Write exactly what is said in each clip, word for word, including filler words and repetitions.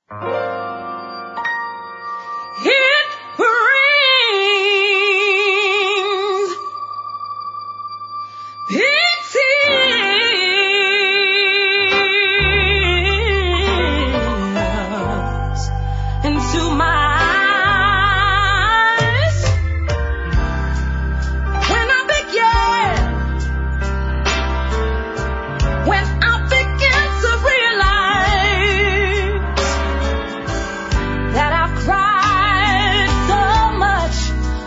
It brings tears into my eyes when I begin, when I begin to realize that I've cried so much,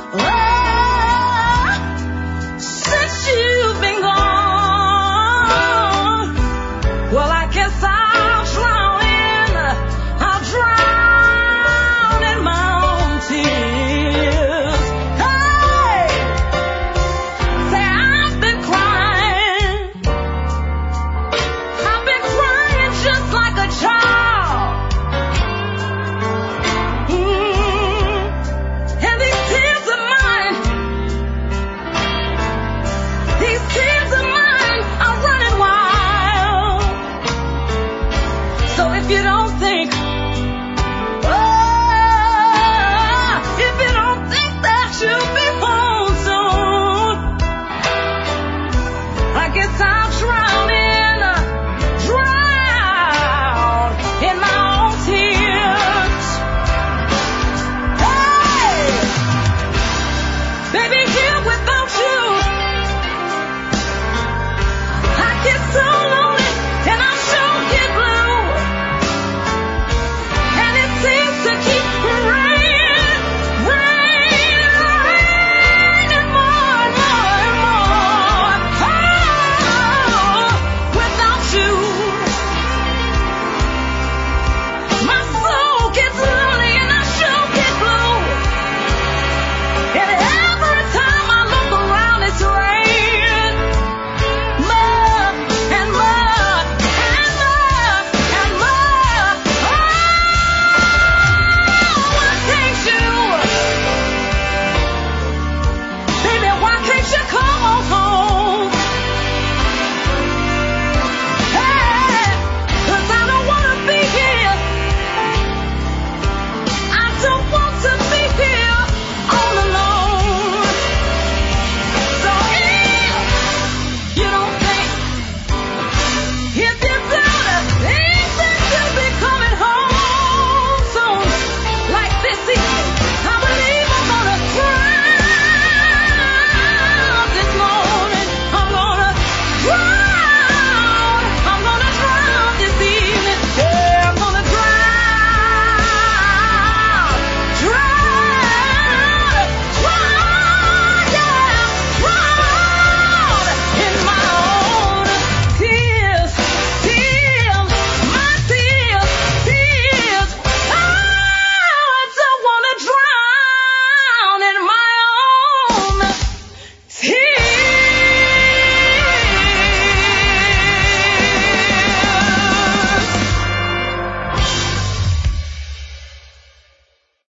oh, since you've been gone. Well, I guess I'll drown in, I'll drown in my own tears. Hey, say I've been crying, I've been crying just like a child. Mm. And these tears of mine, these tears of mine are running wild. So if you don't think